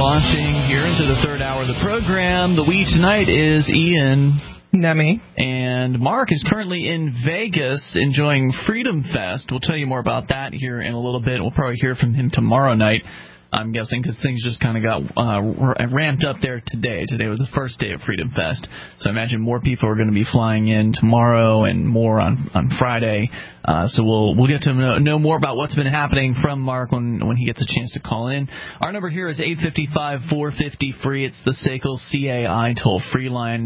launching here into the third hour of the program. The we tonight is Ian Nemi. And Mark is currently in Vegas enjoying Freedom Fest. We'll tell you more about that here in a little bit. We'll probably hear from him tomorrow night, I'm guessing, because things just kind of got ramped up there today. Today was the first day of Freedom Fest. So I imagine more people are going to be flying in tomorrow and more on Friday. So we'll get to know more about what's been happening from Mark when he gets a chance to call in. Our number here is 855-450-FREE. It's the SACL CAI toll-free line.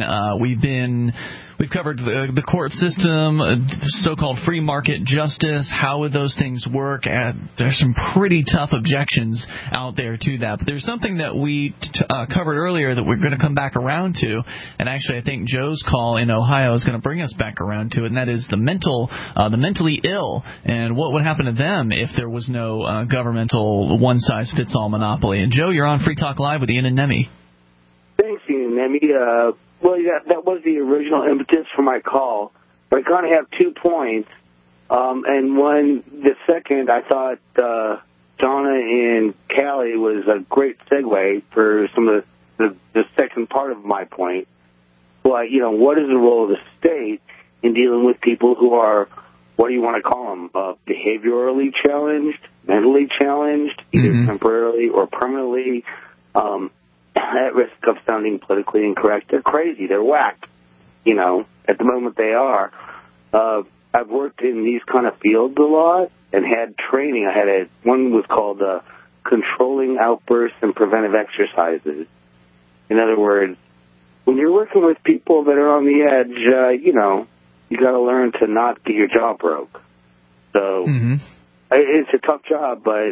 We've covered the court system, so-called free market justice. How would those things work? There's some pretty tough objections out there to that. But there's something that we covered earlier that we're going to come back around to. And actually, I think Joe's call in Ohio is going to bring us back around to it, and that is the mentally ill and what would happen to them if there was no governmental one-size-fits-all monopoly. And Joe, you're on Free Talk Live with Ian and Nemi. Thanks, Ian and Nemi. Well, yeah, that was the original impetus for my call. But I kind of have 2 points. And the second, I thought Donna in Cali was a great segue for some of the second part of my point. Well, what is the role of the state in dealing with people who are, what do you want to call them, behaviorally challenged, mentally challenged, either temporarily or permanently, at risk of sounding politically incorrect? They're crazy. They're whacked. At the moment they are. I've worked in these kind of fields a lot and had training. One was called Controlling Outbursts and Preventive Exercises. In other words, when you're working with people that are on the edge, you got to learn to not get your jaw broke. So it's a tough job, but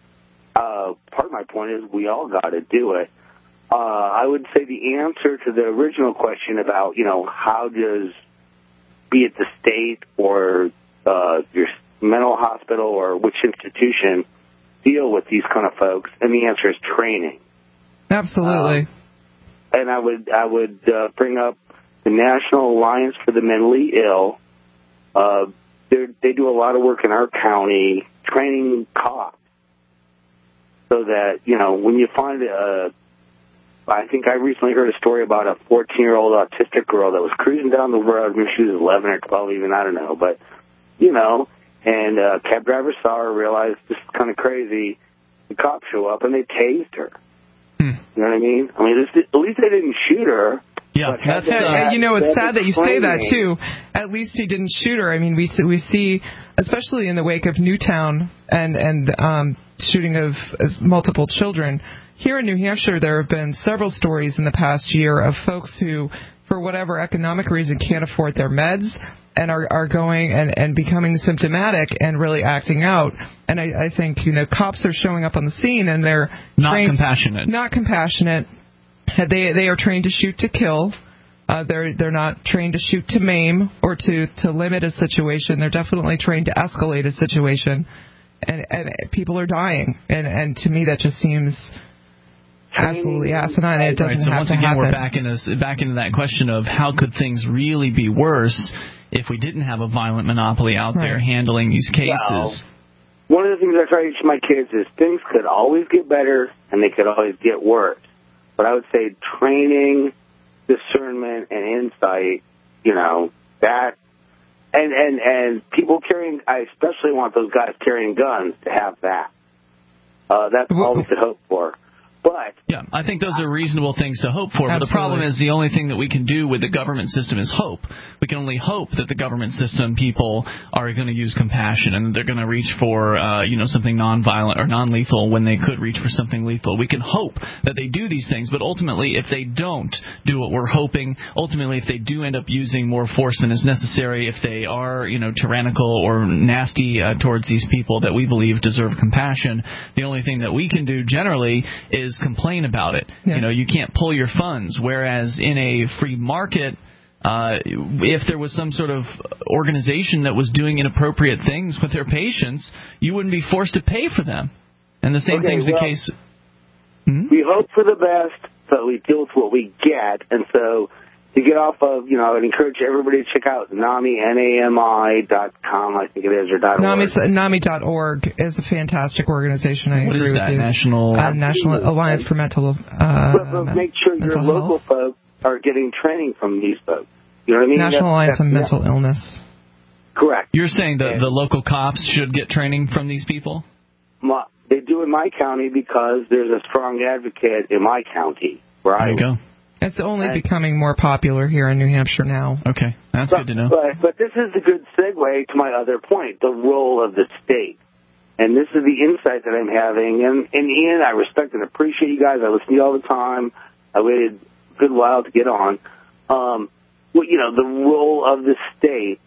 part of my point is we all got to do it. I would say the answer to the original question about, how does, be it the state or your mental hospital or which institution, deal with these kind of folks, and the answer is training. Absolutely. And I would bring up the National Alliance for the Mentally Ill. They do a lot of work in our county training cops so that, when you find I think I recently heard a story about a 14-year-old autistic girl that was cruising down the road. Maybe she was 11 or 12 even, I don't know. But, and a cab driver saw her, realized this is kind of crazy. The cops show up and they tased her. You know what I mean? At least they didn't shoot her. Yeah, it's sad that you say that, too. At least he didn't shoot her. We see, especially in the wake of Newtown and shooting of multiple children, here in New Hampshire, there have been several stories in the past year of folks who, for whatever economic reason, can't afford their meds and are going and becoming symptomatic and really acting out. And I think, cops are showing up on the scene and they're not compassionate. They are trained to shoot to kill. They're not trained to shoot to maim or to limit a situation. They're definitely trained to escalate a situation. And people are dying. And to me, that just seems absolutely asinine. It doesn't have to happen. So once again, we're back into that question of how could things really be worse if we didn't have a violent monopoly out there handling these cases. One of the things I try to teach my kids is things could always get better and they could always get worse. But I would say training, discernment, and insight, that, and people carrying, I especially want those guys carrying guns to have that. That's all we could hope for. But yeah, I think those are reasonable things to hope for. Absolutely. But the problem is the only thing that we can do with the government system is hope. We can only hope that the government system people are going to use compassion and they're going to reach for something nonviolent or non-lethal when they could reach for something lethal. We can hope that they do these things, but ultimately if they don't do what we're hoping, ultimately if they do end up using more force than is necessary, if they are tyrannical or nasty towards these people that we believe deserve compassion, the only thing that we can do generally is complain about it. Yeah. You can't pull your funds, whereas in a free market, if there was some sort of organization that was doing inappropriate things with their patients, you wouldn't be forced to pay for them. And the same thing's the case. We hope for the best, but we deal with what we get. And so to get off of, I'd encourage everybody to check out NAMI, NAMI.com, I think it is, or .org. NAMI.org is a fantastic organization. I agree with you. What is that? National Alliance for Mental But make sure your local folks are getting training from these folks. You know what I mean? National Alliance on Mental Illness. Correct. You're saying that the local cops should get training from these people? They do in my county because there's a strong advocate in my county. There you go. It's only becoming more popular here in New Hampshire now. Okay, that's good to know. But this is a good segue to my other point, the role of the state. And this is the insight that I'm having. And Ian, I respect and appreciate you guys. I listen to you all the time. I waited a good while to get on. The role of the state,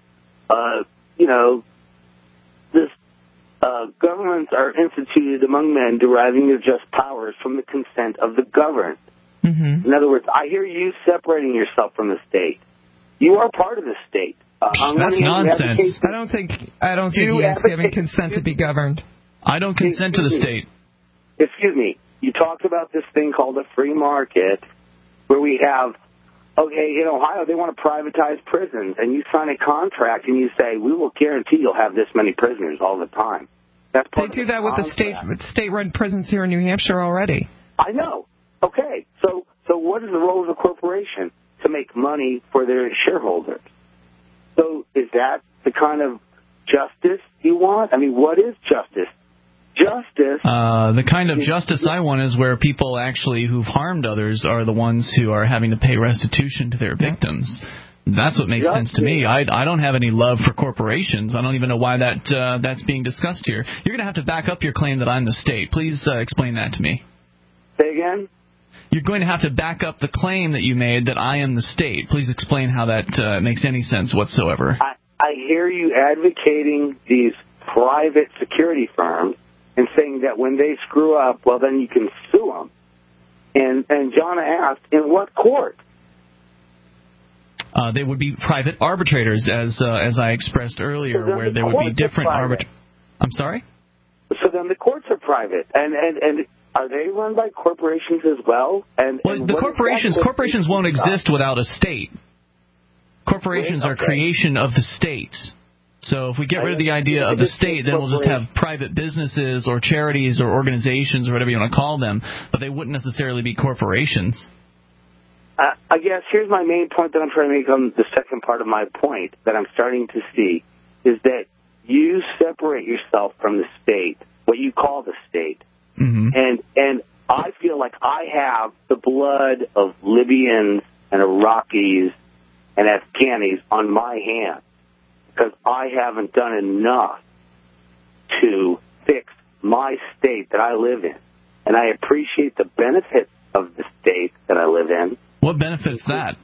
governments are instituted among men deriving their just powers from the consent of the governed. Mm-hmm. In other words, I hear you separating yourself from the state. You are part of the state. That's nonsense. I don't think Ian's giving consent to be governed. I don't consent to the state. Excuse me. You talked about this thing called the free market, where we have, in Ohio, they want to privatize prisons, and you sign a contract and you say, we will guarantee you'll have this many prisoners all the time. That's part They do that with the state-run prisons here in New Hampshire already. I know. Okay, so what is the role of a corporation? To make money for their shareholders. So is that the kind of justice you want? I mean, what is justice? The kind of justice I want is where people actually who've harmed others are the ones who are having to pay restitution to their victims. That's what makes sense to me. I don't have any love for corporations. I don't even know why that's being discussed here. You're going to have to back up your claim that I'm the state. Please explain that to me. Say again? You're going to have to back up the claim that you made that I am the state. Please explain how that makes any sense whatsoever. I hear you advocating these private security firms and saying that when they screw up, well, then you can sue them. And John asked, in what court? They would be private arbitrators, as I expressed earlier, where there would be different arbitrators. I'm sorry? So then the courts are private. And are they run by corporations as well? The corporations won't exist without a state. Corporations are creation of the state. So if we get rid of the idea of the state, then we'll just have private businesses or charities or organizations or whatever you want to call them, but they wouldn't necessarily be corporations. I guess here's my main point that I'm trying to make on the second part of my point that I'm starting to see is that you separate yourself from the state, what you call the state. Mm-hmm. And I feel like I have the blood of Libyans and Iraqis and Afghanis on my hands because I haven't done enough to fix my state that I live in. And I appreciate the benefits of the state that I live in. What benefits that?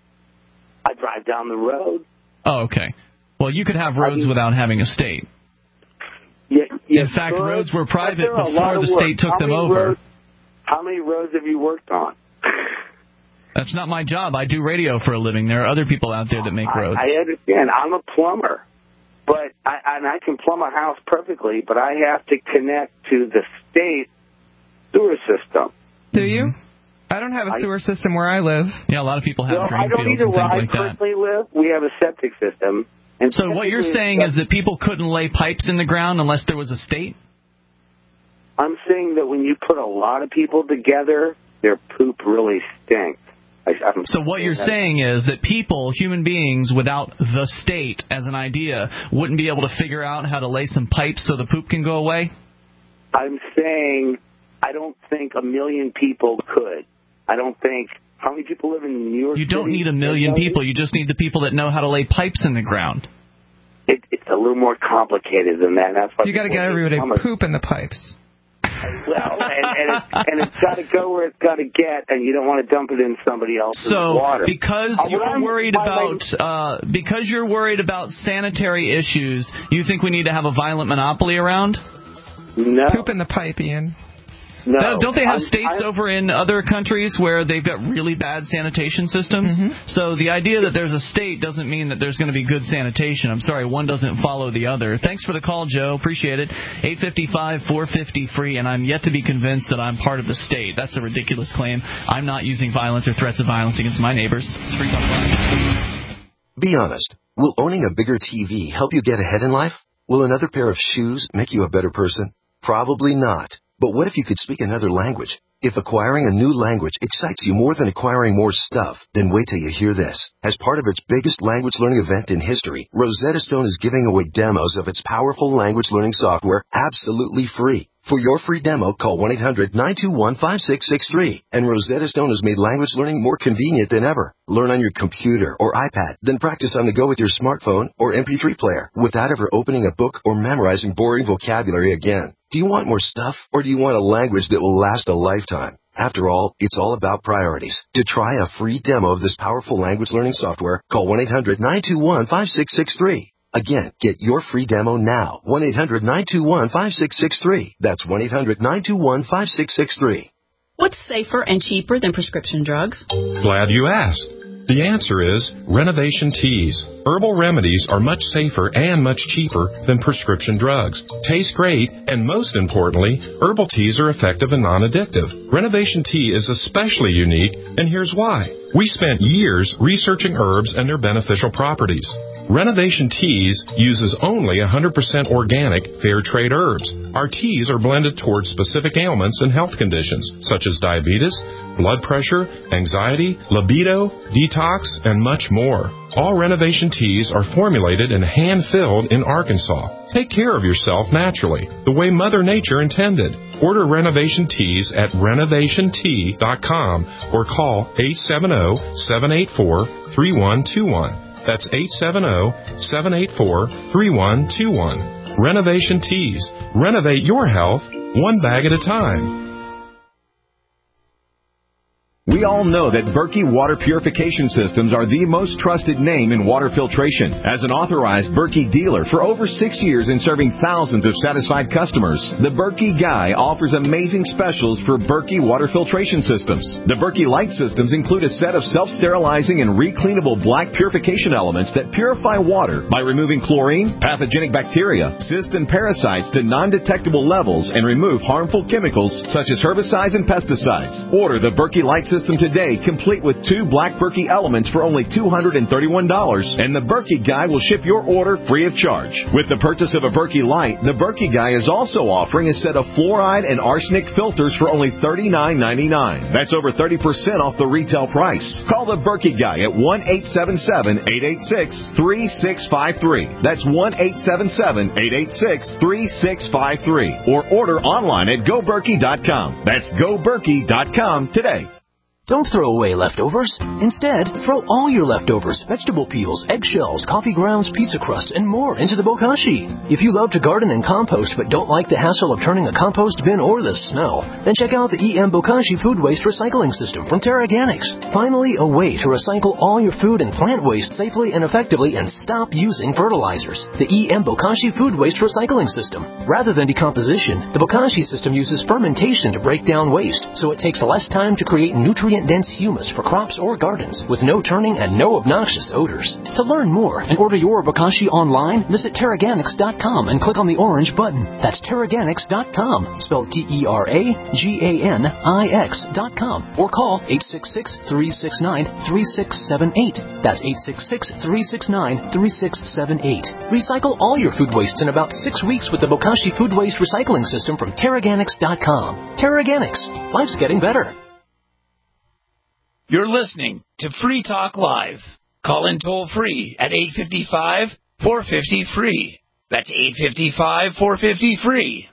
I drive down the road. Oh, okay. Well, you could have roads without having a state. In fact, roads were private before the state took them over. How many roads have you worked on? That's not my job. I do radio for a living. There are other people out there that make roads. I understand. I'm a plumber. But I can plumb a house perfectly, but I have to connect to the state sewer system. Do you? I don't have a sewer system where I live. Yeah, a lot of people have drain fields and things like that. I don't either where I personally live. We have a septic system. And so what you're saying is that people couldn't lay pipes in the ground unless there was a state? I'm saying that when you put a lot of people together, their poop really stinks. So what you're saying is that people, human beings, without the state as an idea, wouldn't be able to figure out how to lay some pipes so the poop can go away? I'm saying I don't think 1 million people could. I don't think... How many people live in New York City? You don't need 1 million people. You just need the people that know how to lay pipes in the ground. It's a little more complicated than that. That's why you got to get everybody to poop in the pipes. Well, and it's got to go where it's got to get, and you don't want to dump it in somebody else's water. So because you're worried about sanitary issues, you think we need to have a violent monopoly around? No. Poop in the pipe, Ian. No. Don't they have states over in other countries where they've got really bad sanitation systems? Mm-hmm. So the idea that there's a state doesn't mean that there's going to be good sanitation. I'm sorry, one doesn't follow the other. Thanks for the call, Joe. Appreciate it. 855-450-FREE, and I'm yet to be convinced that I'm part of the state. That's a ridiculous claim. I'm not using violence or threats of violence against my neighbors. It's Free Talk Live. Be honest. Will owning a bigger TV help you get ahead in life? Will another pair of shoes make you a better person? Probably not. But what if you could speak another language? If acquiring a new language excites you more than acquiring more stuff, then wait till you hear this. As part of its biggest language learning event in history, Rosetta Stone is giving away demos of its powerful language learning software absolutely free. For your free demo, call 1-800-921-5663. And Rosetta Stone has made language learning more convenient than ever. Learn on your computer or iPad, then practice on the go with your smartphone or MP3 player without ever opening a book or memorizing boring vocabulary again. Do you want more stuff, or do you want a language that will last a lifetime? After all, it's all about priorities. To try a free demo of this powerful language learning software, call 1-800-921-5663. Again, get your free demo now. 1-800-921-5663. That's 1-800-921-5663. What's safer and cheaper than prescription drugs? Glad you asked. The answer is Renovation Teas. Herbal remedies are much safer and much cheaper than prescription drugs. Taste great, and most importantly, herbal teas are effective and non-addictive. Renovation Tea is especially unique, and here's why. We spent years researching herbs and their beneficial properties. Renovation Teas uses only 100% organic, fair trade herbs. Our teas are blended towards specific ailments and health conditions, such as diabetes, blood pressure, anxiety, libido, detox, and much more. All Renovation Teas are formulated and hand-filled in Arkansas. Take care of yourself naturally, the way Mother Nature intended. Order Renovation Teas at renovationtea.com or call 870-784-3121. That's 870-784-3121. Renovation Teas. Renovate your health one bag at a time. We all know that Berkey Water Purification Systems are the most trusted name in water filtration. As an authorized Berkey dealer for over 6 years and serving thousands of satisfied customers, the Berkey Guy offers amazing specials for Berkey Water Filtration Systems. The Berkey Light Systems include a set of self-sterilizing and recleanable black purification elements that purify water by removing chlorine, pathogenic bacteria, cysts, and parasites to non-detectable levels and remove harmful chemicals such as herbicides and pesticides. Order the Berkey Light System today, complete with 2 black Berkey elements for only $231, and the Berkey Guy will ship your order free of charge. With the purchase of a Berkey Light, the Berkey Guy is also offering a set of fluoride and arsenic filters for only $39.99. That's over 30% off the retail price. Call the Berkey Guy at 1-877-886-3653. That's 1-877-886-3653. Or order online at GoBerkey.com. That's GoBerkey.com today. Don't throw away leftovers. Instead, throw all your leftovers, vegetable peels, eggshells, coffee grounds, pizza crust, and more into the bokashi. If you love to garden and compost but don't like the hassle of turning a compost bin or the smell, then check out the EM Bokashi Food Waste Recycling System from TerraGanix. Finally, a way to recycle all your food and plant waste safely and effectively and stop using fertilizers. The EM Bokashi Food Waste Recycling System. Rather than decomposition, the Bokashi system uses fermentation to break down waste, so it takes less time to create nutrient-dense humus for crops or gardens with no turning and no obnoxious odors. To learn more and order your Bokashi online, visit TerraGanix.com and click on the orange button. That's TerraGanix.com, spelled TerraGanix.com, or call 866-369-3678. That's 866-369-3678. Recycle all your food wastes in about 6 weeks with the Bokashi Food Waste Recycling System from TerraGanix.com. TerraGanix. Life's getting better. You're listening to Free Talk Live. Call in toll-free at 855-450-FREE. That's 855-450-FREE.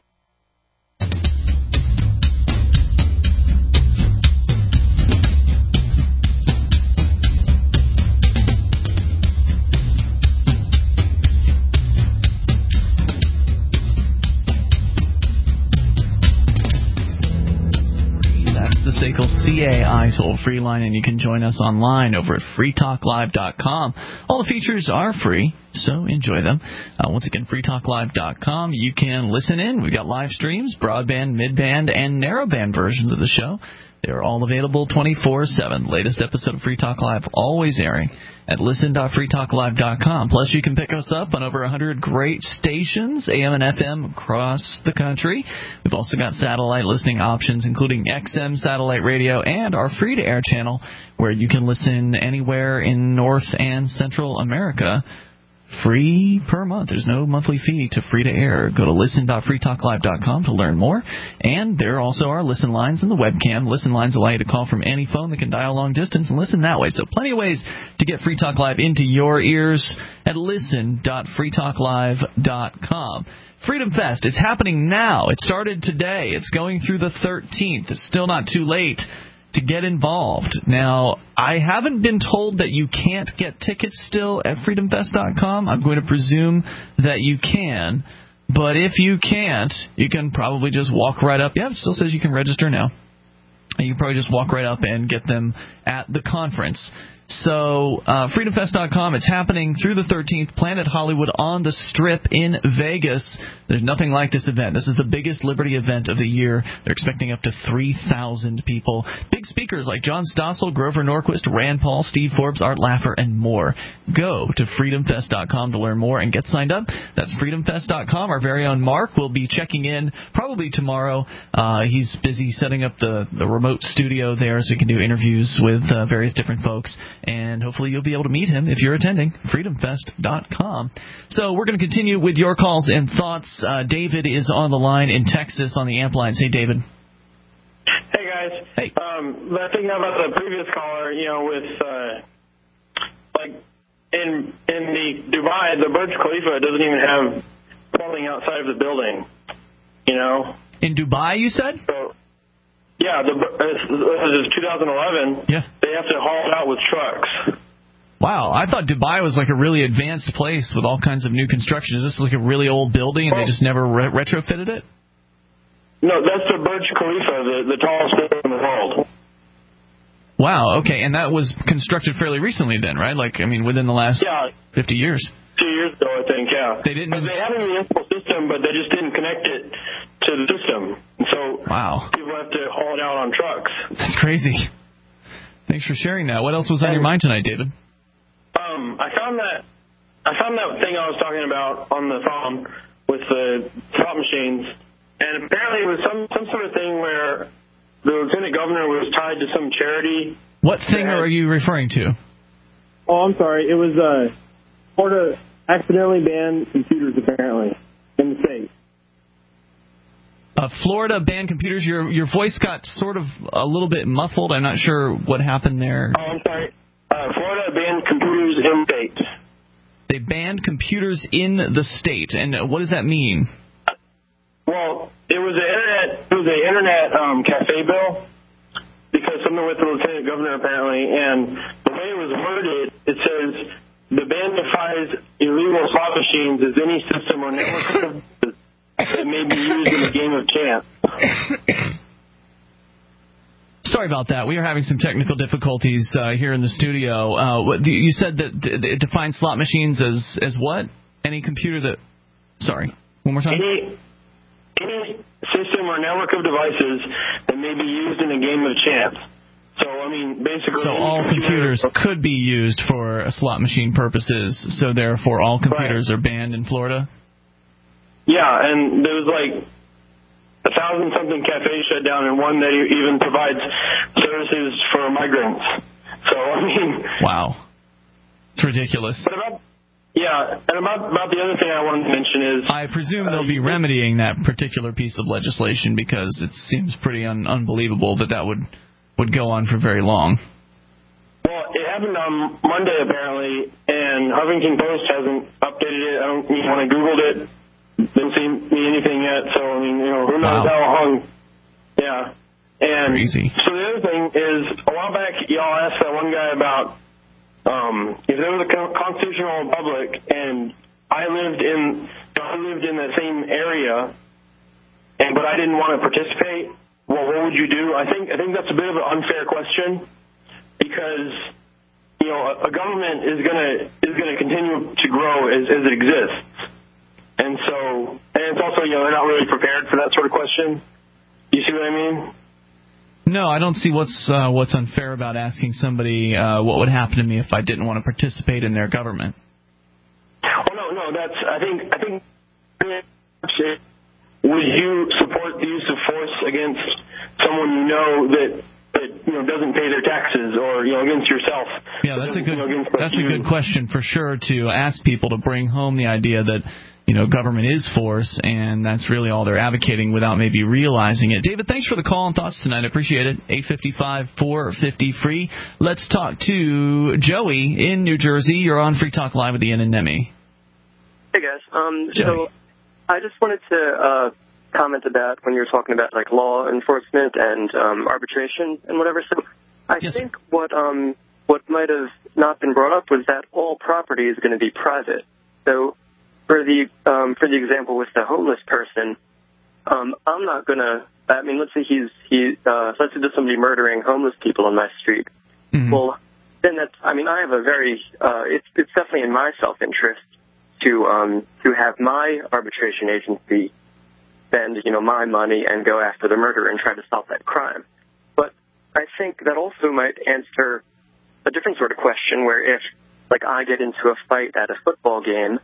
the SACL CAI toll-free line, and you can join us online over at freetalklive.com. All the features are free, so enjoy them. Once again, freetalklive.com. You can listen in. We've got live streams, broadband, midband, and narrowband versions of the show. They're all available 24/7. Latest episode of Free Talk Live always airing at listen.freetalklive.com. Plus, you can pick us up on over 100 great stations, AM and FM, across the country. We've also got satellite listening options, including XM satellite radio and our free-to-air channel, where you can listen anywhere in North and Central America. Free per month. There's no monthly fee to free to air. Go to listen.freetalklive.com to learn more. And there also are listen lines in the webcam. Listen lines allow you to call from any phone that can dial long distance and listen that way. So plenty of ways to get Free Talk Live into your ears at listen.freetalklive.com. Freedom Fest, it's happening now. It started today. It's going through the 13th. It's still not too late to get involved. Now, I haven't been told that you can't get tickets still at freedomfest.com. I'm going to presume that you can. But if you can't, you can probably just walk right up. Yeah, it still says you can register now. And you can probably just walk right up and get them at the conference. So, freedomfest.com, it's happening through the 13th, Planet Hollywood on the Strip in Vegas. There's nothing like this event. This is the biggest Liberty event of the year. They're expecting up to 3,000 people. Big speakers like John Stossel, Grover Norquist, Rand Paul, Steve Forbes, Art Laffer, and more. Go to freedomfest.com to learn more and get signed up. That's freedomfest.com. Our very own Mark will be checking in probably tomorrow. He's busy setting up the remote studio there so he can do interviews with various different folks. And hopefully you'll be able to meet him if you're attending, freedomfest.com. So we're going to continue with your calls and thoughts. David is on the line in Texas on the amp lines. Hey, David. Hey, guys. Hey. But thinking about the previous caller, with, like, in the Dubai, the Burj Khalifa doesn't even have plumbing outside of the building, In Dubai, you said? So, yeah, this is 2011. Yeah. They have to haul it out with trucks. Wow, I thought Dubai was like a really advanced place with all kinds of new construction. Is this like a really old building and they just never retrofitted it? No, that's the Burj Khalifa, the tallest building in the world. Wow, okay, and that was constructed fairly recently then, right? Like, I mean, within the last 50 years. 2 years ago, I think, yeah. They didn't. They had a municipal system, but they just didn't connect it to the system. And so people have to haul it out on trucks. That's crazy. Thanks for sharing that. What else was on your mind tonight, David? I found that thing I was talking about on the phone with the slot machines, and apparently it was some sort of thing where the lieutenant governor was tied to some charity. What thing are you referring to? Oh, I'm sorry. It was Florida accidentally banned computers apparently in the state. Florida banned computers. Your voice got sort of a little bit muffled. I'm not sure what happened there. Oh, I'm sorry. Florida banned computers in the state. They banned computers in the state, and what does that mean? Well, it was an internet cafe bill because something with the lieutenant governor apparently, and the way it was worded, it says the ban defines illegal slot machines as any system or network that may be used in a game of chance. Sorry about that. We are having some technical difficulties here in the studio. You said that it defines slot machines as what? Any computer that... Sorry. One more time? Any system or network of devices that may be used in a game of chance. So, I mean, basically... So all computers could be used for slot machine purposes, so therefore all computers are banned in Florida? Yeah, and there was like 1,000-something cafes shut down, and one that even provides services for migrants. So, I mean... Wow. It's ridiculous. But about the other thing I wanted to mention is... I presume they'll be remedying that particular piece of legislation because it seems pretty unbelievable that would go on for very long. Well, it happened on Monday, apparently, and Huffington Post hasn't updated it. When I Googled it, didn't see anything yet, so, I mean, who knows how long. Yeah. And crazy. So the other thing is, a while back, y'all asked that one guy about if there was a constitutional republic, and I lived in that same area, but I didn't want to participate, well, what would you do? I think that's a bit of an unfair question because, you know, a government is gonna continue to grow as it exists. And it's also, you know, they're not really prepared for that sort of question. You see what I mean? No, I don't see what's unfair about asking somebody what would happen to me if I didn't want to participate in their government. Well, no, that's I think. Would you support the use of force against someone you know that you know doesn't pay their taxes, or you know against yourself? Yeah, that's a good question for sure to ask people to bring home the idea that, you know, government is force, and that's really all they're advocating without maybe realizing it. David, thanks for the call and thoughts tonight. I appreciate it. 855-450-FREE. Let's talk to Joey in New Jersey. You're on Free Talk Live with Ian and Nemi. Hey, guys. So I just wanted to comment about when you were talking about, like, law enforcement and arbitration and whatever. So I think what might have not been brought up was that all property is going to be private. So for the example with the homeless person, I'm not gonna. I mean, let's say let's say there's somebody murdering homeless people on my street. Mm-hmm. Well, then that's. I mean, I have a very. It's definitely in my self-interest to have my arbitration agency spend, you know, my money and go after the murderer and try to stop that crime. But I think that also might answer a different sort of question where if, like, I get into a fight at a football game.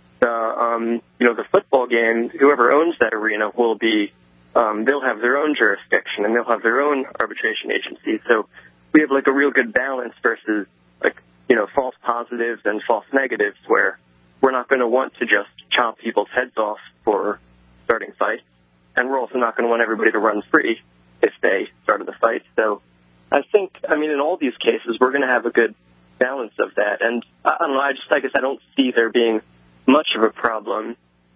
The football game, whoever owns that arena will be, they'll have their own jurisdiction and they'll have their own arbitration agency. So we have like a real good balance versus like, you know, false positives and false negatives where we're not going to want to just chop people's heads off for starting fights. And we're also not going to want everybody to run free if they started the fight. So I think, I mean, in all these cases, we're going to have a good balance of that. And I don't know, I guess I don't see there being much of a problem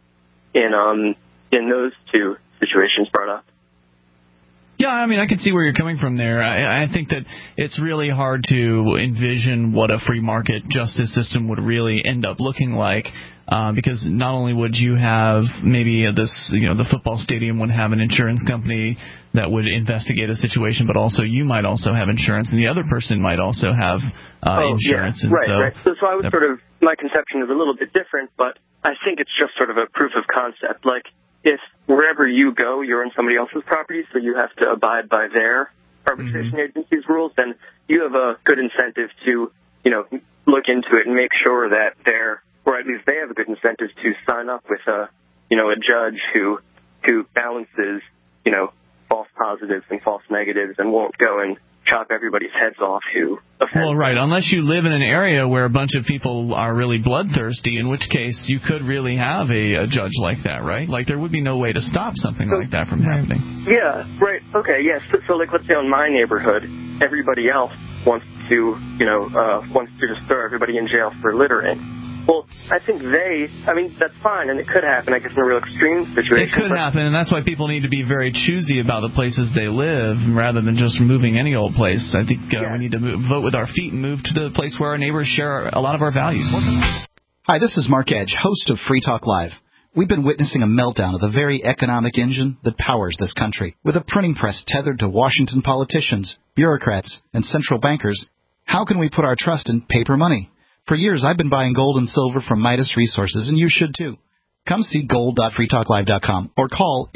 in those two situations brought up. Yeah, I mean, I can see where you're coming from there. I think that it's really hard to envision what a free market justice system would really end up looking like, because not only would you have maybe the football stadium would have an insurance company that would investigate a situation, but also you might also have insurance, and the other person might also have insurance. Yeah. Right. So I would my conception is a little bit different, but I think it's just sort of a proof of concept. Like, if wherever you go, you're on somebody else's property, so you have to abide by their arbitration agency's rules, then you have a good incentive to, you know, look into it and make sure that or at least they have a good incentive to sign up with a judge who balances, you know, false positives and false negatives and won't go and chop everybody's heads off who offends. Well, right, unless you live in an area where a bunch of people are really bloodthirsty, in which case you could really have a judge like that, right? Like, there would be no way to stop something like that from happening. Yeah, right, okay, yes. So like, let's say on my neighborhood, everybody else wants to just throw everybody in jail for littering. Well, I think that's fine, and it could happen, I guess, in a real extreme situation. It could happen, and that's why people need to be very choosy about the places they live rather than just moving any old place. I think we need to vote with our feet and move to the place where our neighbors share a lot of our values. Hi, this is Mark Edge, host of Free Talk Live. We've been witnessing a meltdown of the very economic engine that powers this country. With a printing press tethered to Washington politicians, bureaucrats, and central bankers, how can we put our trust in paper money? For years, I've been buying gold and silver from Midas Resources, and you should too. Come see gold.freetalklive.com or call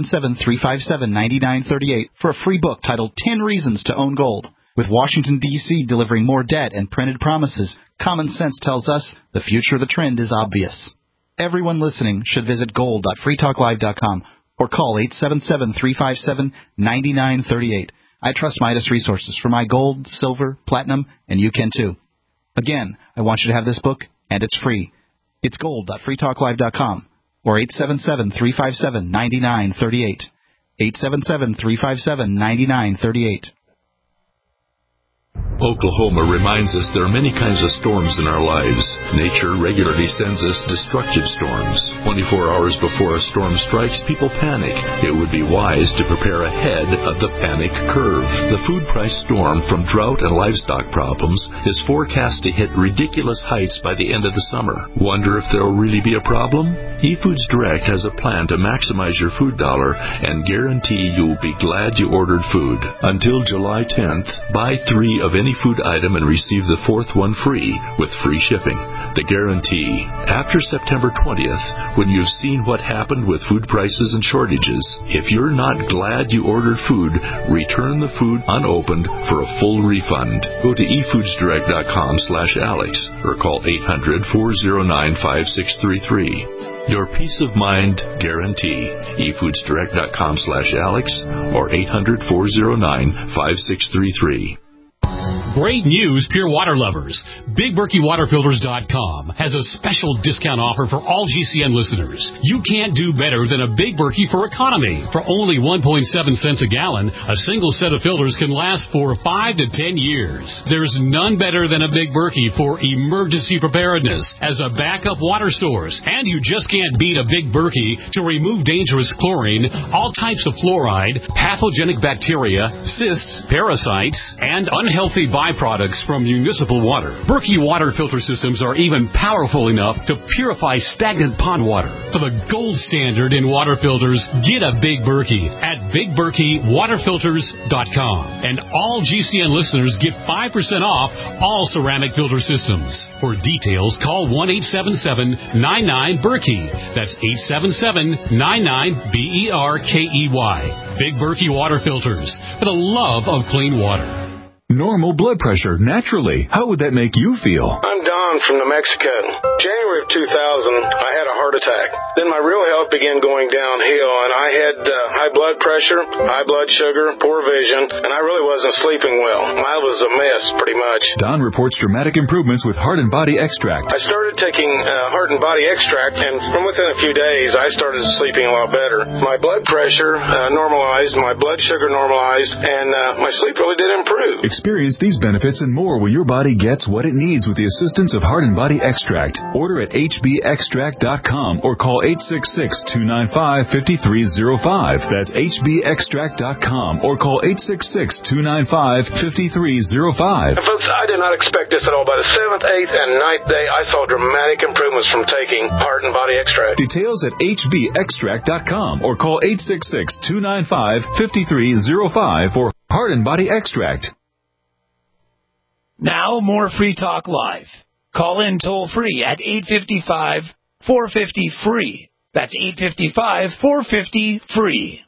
877-357-9938 for a free book titled 10 Reasons to Own Gold. With Washington, D.C. delivering more debt and printed promises, common sense tells us the future of the trend is obvious. Everyone listening should visit gold.freetalklive.com or call 877-357-9938. I trust Midas Resources for my gold, silver, platinum, and you can too. Again, I want you to have this book, and it's free. It's gold.freetalklive.com or 877-357-9938. 877-357-9938. Oklahoma reminds us there are many kinds of storms in our lives. Nature regularly sends us destructive storms. 24 hours before a storm strikes, people panic. It would be wise to prepare ahead of the panic curve. The food price storm from drought and livestock problems is forecast to hit ridiculous heights by the end of the summer. Wonder if there will really be a problem? eFoods Direct has a plan to maximize your food dollar and guarantee you'll be glad you ordered food. Until July 10th, buy 3 of any food item and receive the 4th one free with free shipping. The guarantee. After September 20th, when you've seen what happened with food prices and shortages, if you're not glad you ordered food, return the food unopened for a full refund. Go to efoodsdirect.com/Alex or call 800-409-5633. Your peace of mind guarantee. efoodsdirect.com/Alex or 800-409-5633. Great news, pure water lovers. BigBerkeyWaterFilters.com has a special discount offer for all GCN listeners. You can't do better than a Big Berkey for economy. For only 1.7 cents a gallon, a single set of filters can last for 5 to 10 years. There's none better than a Big Berkey for emergency preparedness as a backup water source. And you just can't beat a Big Berkey to remove dangerous chlorine, all types of fluoride, pathogenic bacteria, cysts, parasites, and unhealthy byproducts from municipal water. Berkey water filter systems are even powerful enough to purify stagnant pond water. For the gold standard in water filters, get a Big Berkey at BigBerkeyWaterFilters.com. And all GCN listeners get 5% off all ceramic filter systems. For details, call 1-877-99-BERKEY. That's 877-99-BERKEY. Big Berkey Water Filters, for the love of clean water. Normal blood pressure, naturally. How would that make you feel? I'm Don from New Mexico. January of 2000, I had a heart attack. Then my real health began going downhill, and I had high blood pressure, high blood sugar, poor vision, and I really wasn't sleeping well. I was a mess, pretty much. Don reports dramatic improvements with Heart and Body Extract. I started taking Heart and Body Extract, and from within a few days, I started sleeping a lot better. My blood pressure normalized, my blood sugar normalized, and my sleep really did improve. Experience these benefits and more when your body gets what it needs with the assistance of Heart and Body Extract. Order at hbextract.com or call 866-295-5305. That's hbextract.com or call 866-295-5305. Folks, I did not expect this at all. By the 7th, 8th, and 9th day, I saw dramatic improvements from taking Heart and Body Extract. Details at hbextract.com or call 866-295-5305 for Heart and Body Extract. Now, more Free Talk Live. Call in toll-free at 855-450-FREE. That's 855-450-FREE.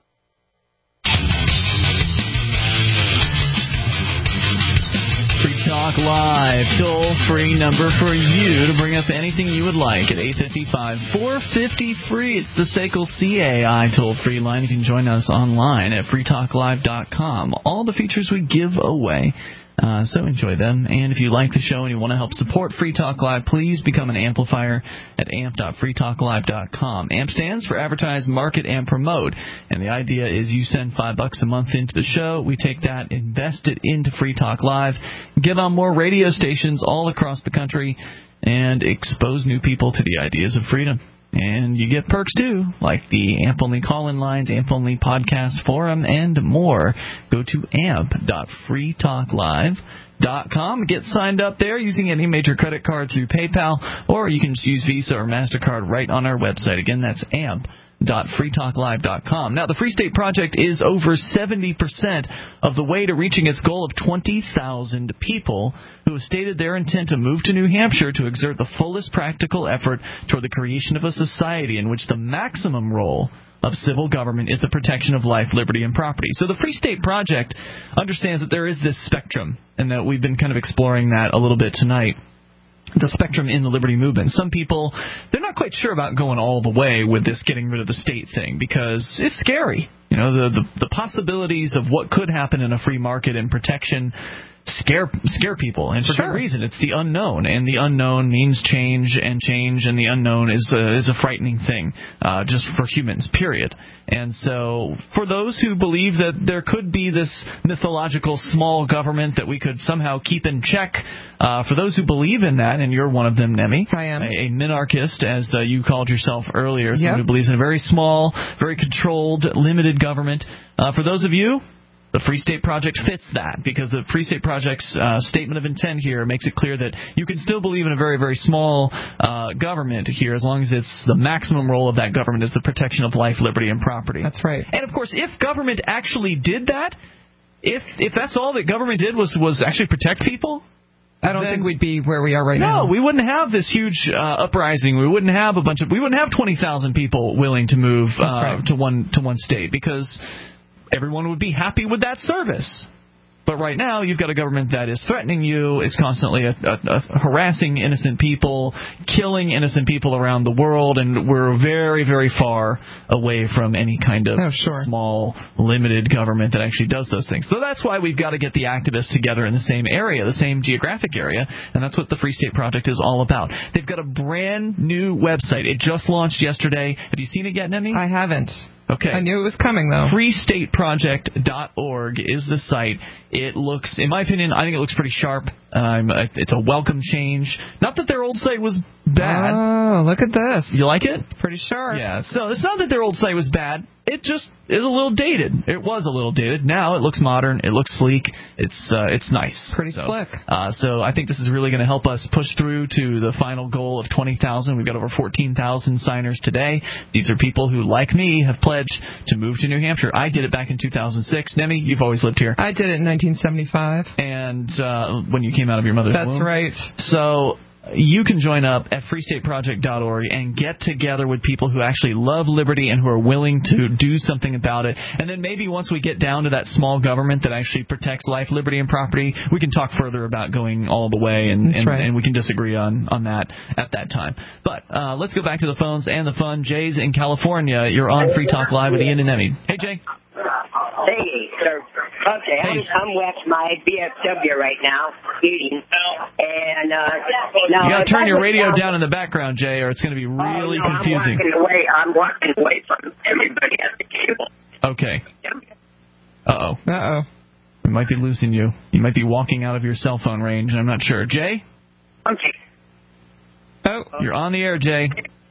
Free Talk Live, toll-free number for you to bring up anything you would like at 855-450-FREE. It's the SACL CAI toll-free line. You can join us online at freetalklive.com. All the features we give away. So enjoy them. And if you like the show and you want to help support Free Talk Live, please become an amplifier at amp.freetalklive.com. AMP stands for Advertise, Market, and Promote. And the idea is you send $5 a month into the show. We take that, invest it into Free Talk Live, get on more radio stations all across the country, and expose new people to the ideas of freedom. And you get perks, too, like the AMP-only call-in lines, AMP-only podcast forum, and more. Go to amp.freetalklive.com. Get signed up there using any major credit card through PayPal, or you can just use Visa or MasterCard right on our website. Again, that's amp.freetalklive.com. Now, the Free State Project is over 70% of the way to reaching its goal of 20,000 people who have stated their intent to move to New Hampshire to exert the fullest practical effort toward the creation of a society in which the maximum role of civil government is the protection of life, liberty, and property. So the Free State Project understands that there is this spectrum, and that we've been kind of exploring that a little bit tonight. The spectrum in the liberty movement. Some people, they're not quite sure about going all the way with this getting rid of the state thing because it's scary. You know, the possibilities of what could happen in a free market and protection scare people, and for good reason. It's the unknown, and the unknown means change, and the unknown is a frightening thing, just for humans, period. And so for those who believe that there could be this mythological small government that we could somehow keep in check, for those who believe in that, and you're one of them, Nemi, I am a minarchist, as you called yourself earlier, someone who believes in a very small, very controlled, limited government. For those of you, the Free State Project fits that, because the Free State Project's statement of intent here makes it clear that you can still believe in a very, very small government here, as long as it's the maximum role of that government is the protection of life, liberty, and property. That's right. And, of course, if government actually did that, if that's all that government did was actually protect people, I don't think we'd be where we are right now. No, we wouldn't have this huge uprising. We wouldn't have 20,000 people willing to move to one state, because everyone would be happy with that service. But right now, you've got a government that is threatening you, is constantly harassing innocent people, killing innocent people around the world, and we're very, very far away from any kind of small, limited government that actually does those things. So that's why we've got to get the activists together in the same area, the same geographic area, and that's what the Free State Project is all about. They've got a brand new website. It just launched yesterday. Have you seen it yet, Nemi? I haven't. Okay. I knew it was coming, though. freestateproject.org is the site. It looks, in my opinion, I think it looks pretty sharp. It's a welcome change. Not that their old site was bad. Oh, look at this. You like it? It's pretty sharp. Yeah, so it's not that their old site was bad. It just is a little dated. It was a little dated. Now it looks modern. It looks sleek. It's nice. Pretty slick. So I think this is really going to help us push through to the final goal of 20,000. We've got over 14,000 signers today. These are people who, like me, have pledged to move to New Hampshire. I did it back in 2006. Nemi, you've always lived here. I did it in 1975. And when you came out of your mother's womb. That's right. So you can join up at freestateproject.org and get together with people who actually love liberty and who are willing to do something about it. And then maybe once we get down to that small government that actually protects life, liberty, and property, we can talk further about going all the way, and we can disagree on that at that time. But let's go back to the phones and the fun. Jay's in California. You're on Free Talk Live with Ian and Nemi. Hey, Jay. Hey, sir. Okay, I'm with my VFW right now, eating, and now you got to turn your radio down in the background, Jay, or it's going to be really confusing. I'm walking away from everybody at the table. Okay. Uh-oh. We might be losing you. You might be walking out of your cell phone range. I'm not sure. Jay? Okay. Oh, you're on the air, Jay.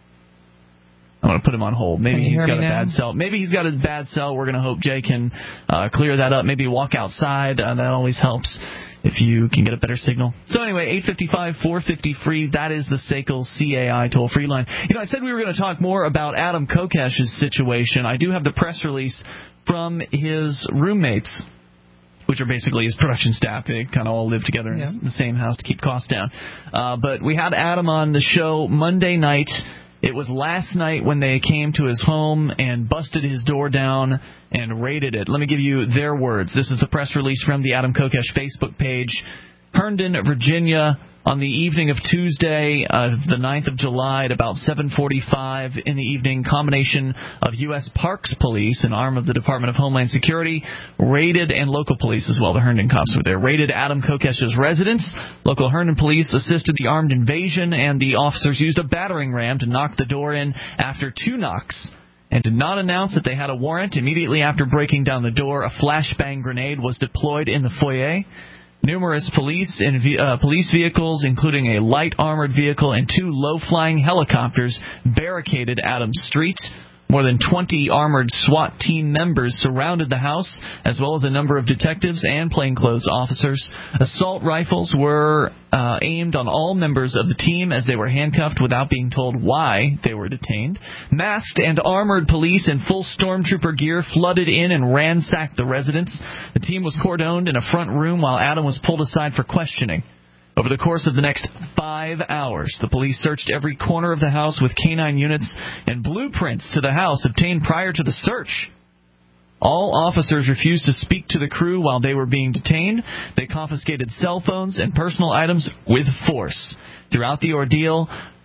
I'm going to put him on hold. Maybe he's got a bad cell. Maybe he's got a bad cell. We're going to hope Jay can clear that up. Maybe walk outside. That always helps if you can get a better signal. So anyway, 855-450-FREE. That is the SACL CAI toll-free line. You know, I said we were going to talk more about Adam Kokesh's situation. I do have the press release from his roommates, which are basically his production staff. They kind of all live together in the same house to keep costs down. But we had Adam on the show Monday night. It was last night when they came to his home and busted his door down and raided it. Let me give you their words. This is the press release from the Adam Kokesh Facebook page. Herndon, Virginia, on the evening of Tuesday, the 9th of July, at about 7:45 in the evening, combination of U.S. Parks Police, an arm of the Department of Homeland Security, raided, and local police as well, the Herndon cops were there, raided Adam Kokesh's residence. Local Herndon police assisted the armed invasion, and the officers used a battering ram to knock the door in after 2 knocks, and did not announce that they had a warrant. Immediately after breaking down the door, a flashbang grenade was deployed in the foyer. Numerous police vehicles, including a light armored vehicle and 2 low-flying helicopters, barricaded Adams Street. More than 20 armored SWAT team members surrounded the house, as well as a number of detectives and plainclothes officers. Assault rifles were aimed on all members of the team as they were handcuffed without being told why they were detained. Masked and armored police in full stormtrooper gear flooded in and ransacked the residence. The team was cordoned in a front room while Adam was pulled aside for questioning. Over the course of the next 5 hours, the police searched every corner of the house with canine units and blueprints to the house obtained prior to the search. All officers refused to speak to the crew while they were being detained. They confiscated cell phones and personal items with force. Throughout the ordeal,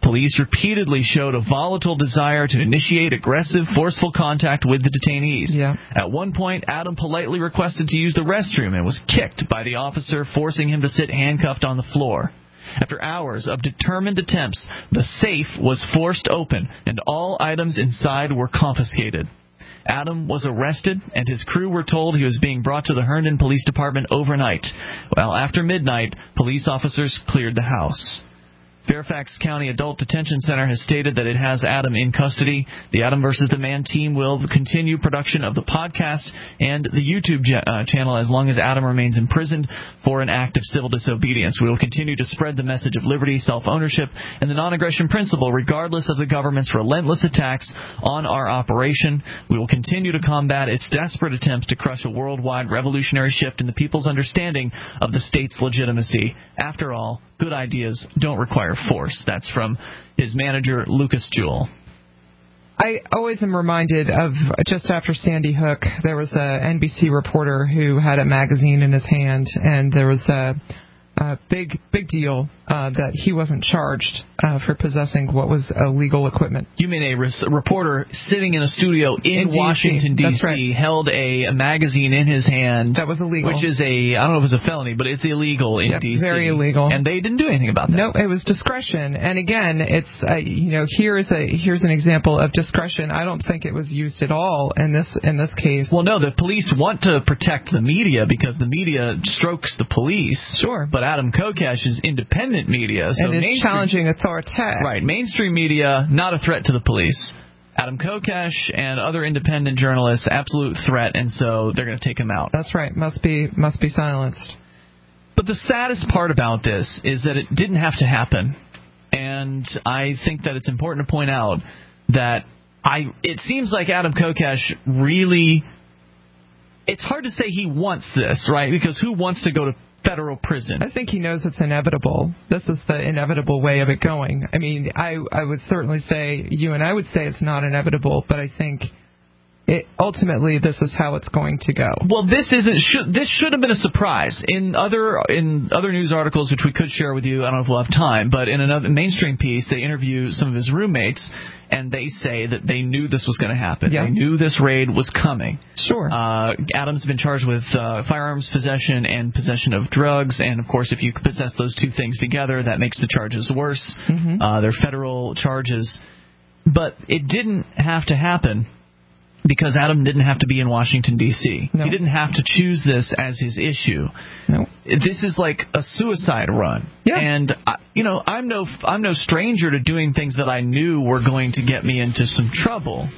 police repeatedly showed a volatile desire to initiate aggressive, forceful contact with the detainees. Yeah. At one point, Adam politely requested to use the restroom and was kicked by the officer, forcing him to sit handcuffed on the floor. After hours of determined attempts, the safe was forced open and all items inside were confiscated. Adam was arrested, and his crew were told he was being brought to the Herndon Police Department overnight. Well, after midnight, police officers cleared the house. Fairfax County Adult Detention Center has stated that it has Adam in custody. The Adam vs. the Man team will continue production of the podcast and the YouTube channel as long as Adam remains imprisoned for an act of civil disobedience. We will continue to spread the message of liberty, self-ownership, and the non-aggression principle regardless of the government's relentless attacks on our operation. We will continue to combat its desperate attempts to crush a worldwide revolutionary shift in the people's understanding of the state's legitimacy. After all, good ideas don't require force. That's from his manager, Lucas Jewell. I always am reminded of just after Sandy Hook, there was an NBC reporter who had a magazine in his hand, and there was a big deal that he wasn't charged for possessing what was illegal equipment. You mean a reporter sitting in a studio in Washington, D.C., right, held a magazine in his hand. That was illegal. Which is I don't know if it's a felony, but it's illegal in D.C. Very illegal. And they didn't do anything about that. No, it was discretion. And again, it's, here's an example of discretion. I don't think it was used at all in this case. Well, no, the police want to protect the media because the media strokes the police. Sure. But Adam Kokesh is independent media. So and is challenging authority. Right. Mainstream media, not a threat to the police. Adam Kokesh and other independent journalists, absolute threat, and so they're going to take him out. That's right. Must be silenced. But the saddest part about this is that it didn't have to happen. And I think that it's important to point out that it seems like Adam Kokesh really... It's hard to say he wants this, right? Because who wants to go to federal prison? I think he knows it's inevitable. This is the inevitable way of it going. I mean, I would certainly say, you and I would say it's not inevitable, but I think ultimately this is how it's going to go. Well, this should have been a surprise. In other news articles, which we could share with you, I don't know if we'll have time, but in another mainstream piece, they interview some of his roommates, and they say that they knew this was going to happen. Yeah. They knew this raid was coming. Sure. Adam's been charged with firearms possession and possession of drugs, and of course, if you possess those two things together, that makes the charges worse. Mm-hmm. They're federal charges. But it didn't have to happen because Adam didn't have to be in Washington, D.C. No. He didn't have to choose this as his issue. No. This is like a suicide run. Yeah. And, I'm no stranger to doing things that I knew were going to get me into some trouble.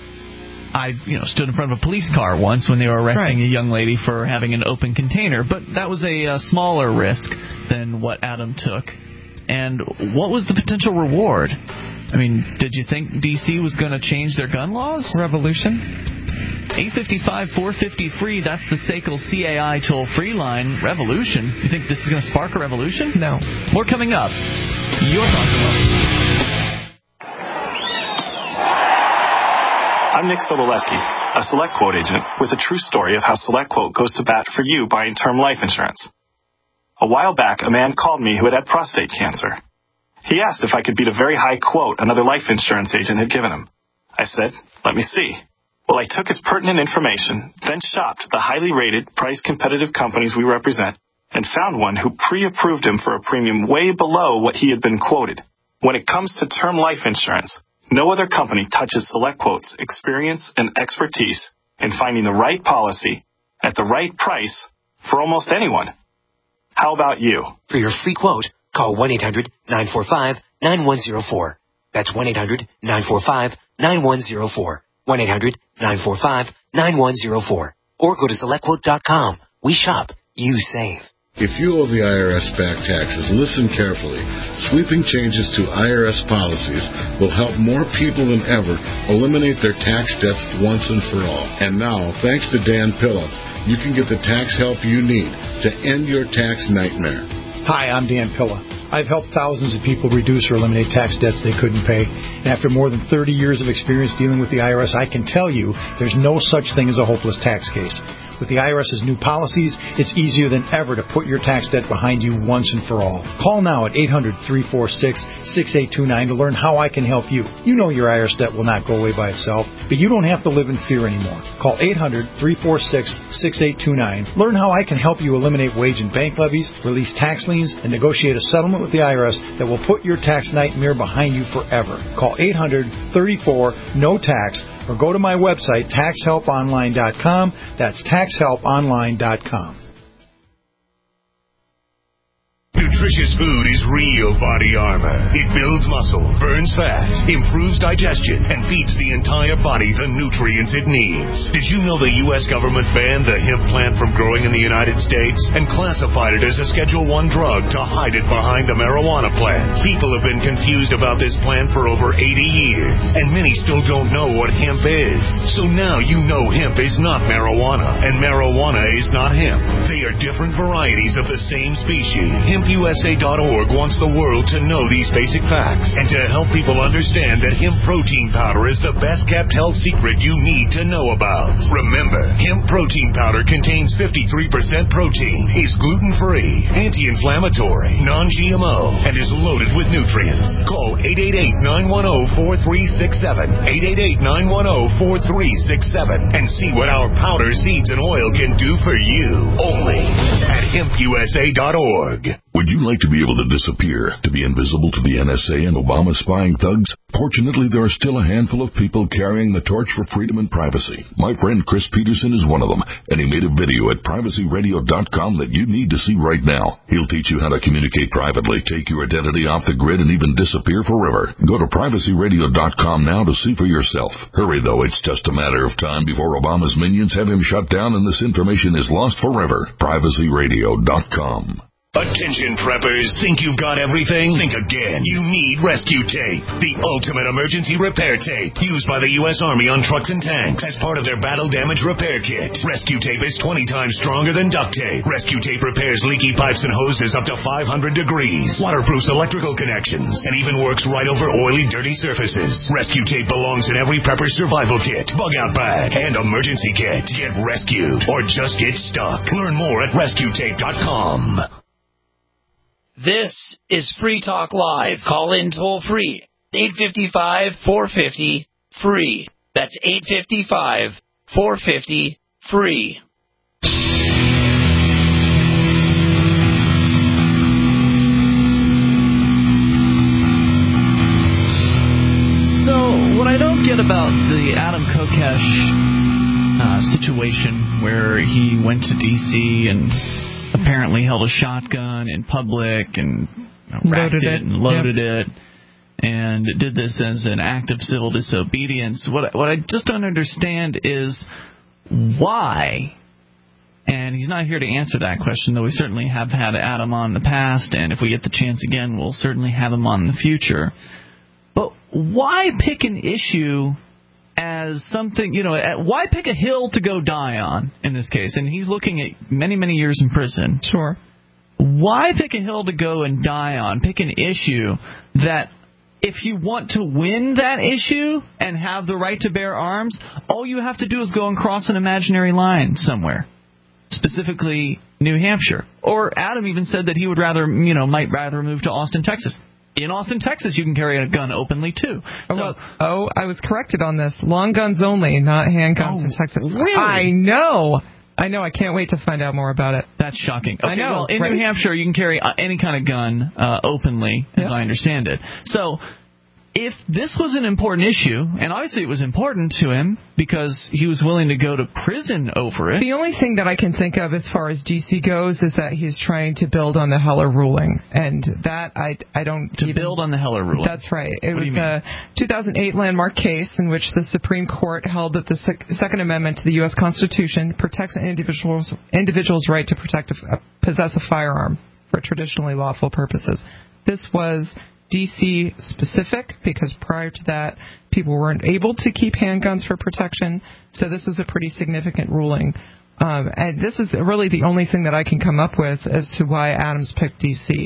I, stood in front of a police car once when they were arresting a young lady for having an open container. But that was a smaller risk than what Adam took. And what was the potential reward? I mean, did you think D.C. was going to change their gun laws? Revolution? 855-450-FREE, that's the SACL CAI toll-free line. Revolution? You think this is going to spark a revolution? No. More coming up. Your thoughts on I'm Nick Soboleski, a SelectQuote agent with a true story of how SelectQuote goes to bat for you buying term life insurance. A while back, a man called me who had prostate cancer. He asked if I could beat a very high quote another life insurance agent had given him. I said, let me see. Well, I took his pertinent information, then shopped the highly rated, price-competitive companies we represent, and found one who pre-approved him for a premium way below what he had been quoted. When it comes to term life insurance, no other company touches SelectQuote's experience and expertise in finding the right policy at the right price for almost anyone. How about you? For your free quote, call 1-800-945-9104. That's 1-800-945-9104. 1-800-945-9104. Or go to SelectQuote.com. We shop. You save. If you owe the IRS back taxes, listen carefully. Sweeping changes to IRS policies will help more people than ever eliminate their tax debts once and for all. And now, thanks to Dan Pilla, you can get the tax help you need to end your tax nightmare. Hi, I'm Dan Pilla. I've helped thousands of people reduce or eliminate tax debts they couldn't pay. And after more than 30 years of experience dealing with the IRS, I can tell you there's no such thing as a hopeless tax case. With the IRS's new policies, it's easier than ever to put your tax debt behind you once and for all. Call now at 800-346-6829 to learn how I can help you. You know your IRS debt will not go away by itself, but you don't have to live in fear anymore. Call 800-346-6829. Learn how I can help you eliminate wage and bank levies, release tax liens, and negotiate a settlement with the IRS that will put your tax nightmare behind you forever. Call 800-34-NO-TAX or go to my website, taxhelponline.com. That's taxhelponline.com. Nutritious food is real body armor. It builds muscle, burns fat, improves digestion, and feeds the entire body the nutrients it needs. Did you know the U.S. government banned the hemp plant from growing in the United States and classified it as a Schedule I drug to hide it behind the marijuana plant? People have been confused about this plant for over 80 years, and many still don't know what hemp is. So now you know hemp is not marijuana, and marijuana is not hemp. They are different varieties of the same species. HempUSA.org wants the world to know these basic facts and to help people understand that hemp protein powder is the best kept health secret you need to know about. Remember, hemp protein powder contains 53% protein, is gluten-free, anti-inflammatory, non-GMO, and is loaded with nutrients. Call 888-910-4367, 888-910-4367, and see what our powder, seeds, and oil can do for you. Only at HempUSA.org. Would you like to be able to disappear, to be invisible to the NSA and Obama spying thugs? Fortunately, there are still a handful of people carrying the torch for freedom and privacy. My friend Chris Peterson is one of them, and he made a video at privacyradio.com that you need to see right now. He'll teach you how to communicate privately, take your identity off the grid, and even disappear forever. Go to privacyradio.com now to see for yourself. Hurry, though. It's just a matter of time before Obama's minions have him shut down and this information is lost forever. privacyradio.com. Attention preppers, think you've got everything? Think again. You need Rescue Tape, the ultimate emergency repair tape used by the U.S. Army on trucks and tanks as part of their battle damage repair kit. Rescue Tape is 20 times stronger than duct tape. Rescue Tape repairs leaky pipes and hoses up to 500 degrees, waterproofs electrical connections, and even works right over oily, dirty surfaces. Rescue Tape belongs in every prepper's survival kit, bug-out bag, and emergency kit. Get rescued or just get stuck. Learn more at rescuetape.com. This is Free Talk Live. Call in toll free. 855-450-FREE. That's 855-450-FREE. So, what I don't get about the Adam Kokesh situation where he went to D.C. and apparently held a shotgun in public and racked it and loaded it and did this as an act of civil disobedience. What I just don't understand is why. And he's not here to answer that question, though we certainly have had Adam on in the past, and if we get the chance again, we'll certainly have him on in the future. But why pick an issue as something, why pick a hill to go die on in this case? And he's looking at many, many years in prison. Sure. Why pick a hill to go and die on? Pick an issue that if you want to win that issue and have the right to bear arms, all you have to do is go and cross an imaginary line somewhere, specifically New Hampshire. Or Adam even said that he would might rather move to Austin, Texas. In Austin, Texas, you can carry a gun openly, too. I was corrected on this. Long guns only, not handguns in Texas. Really? I know. I can't wait to find out more about it. That's shocking. Okay, I know. Well, in New Hampshire, you can carry any kind of gun openly, as I understand it. So if this was an important issue, and obviously it was important to him because he was willing to go to prison over it. The only thing that I can think of as far as D.C. goes is that he's trying to build on the Heller ruling. And that I don't... build on the Heller ruling. That's right. It was a 2008 landmark case in which the Supreme Court held that the Second Amendment to the U.S. Constitution protects an individual's right to possess a firearm for traditionally lawful purposes. This was D.C. specific because prior to that, people weren't able to keep handguns for protection. So this was a pretty significant ruling. And this is really the only thing that I can come up with as to why Adams picked D.C.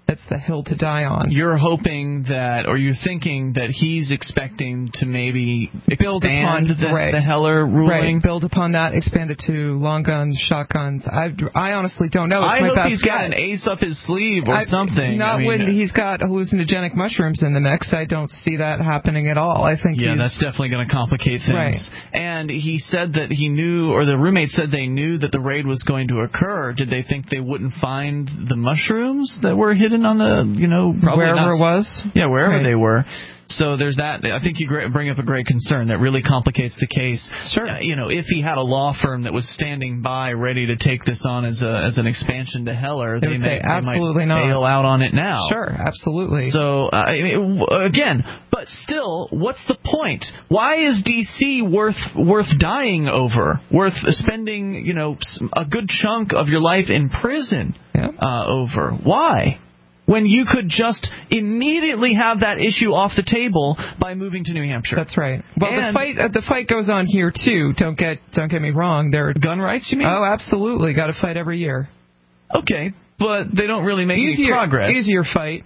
It's the hill to die on. You're hoping that, or you're thinking that he's expecting to maybe build upon the Heller ruling? Right, build upon that, expand it to long guns, shotguns. I honestly don't know. It's I my hope best he's guess. got an ace up his sleeve or something. Not when he's got hallucinogenic mushrooms in the mix. I don't see that happening at all. I think that's definitely going to complicate things. Right. And he said that he knew, or the roommate said they knew that the raid was going to occur. Did they think they wouldn't find the mushrooms that were hidden on the, probably wherever it was? Yeah, wherever they were. So there's that. I think you bring up a great concern that really complicates the case. Sure. If he had a law firm that was standing by ready to take this on as an expansion to Heller, they might bail out on it now. Sure, absolutely. So, again, but still, what's the point? Why is D.C. worth dying over? Worth spending, a good chunk of your life in prison over? Why? When you could just immediately have that issue off the table by moving to New Hampshire. That's right. Well, the fight goes on here too. Don't get me wrong. There are gun rights, you mean? Oh, absolutely. Got to fight every year. Okay, but they don't really make any progress. Easier fight.